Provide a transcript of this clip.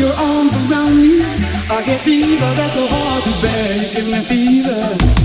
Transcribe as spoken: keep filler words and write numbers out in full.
your arms around me. I get fever that's so hard to bear. You give me fever.